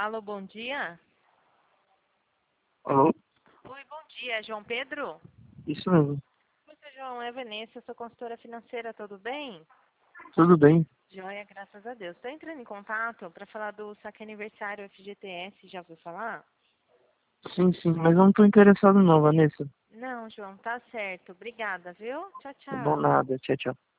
Alô, bom dia. Alô? Oi, bom dia. É João Pedro? Isso mesmo. Você, João, é Vanessa, sou consultora financeira, tudo bem? Tudo bem? Joia, graças a Deus. Estou entrando em contato para falar do saque aniversário FGTS, já ouviu falar? Sim, sim, mas eu não tô interessado não, Vanessa. Não, João, tá certo. Obrigada, viu? Tchau, Tá bom, tchau. nada. Tchau, tchau.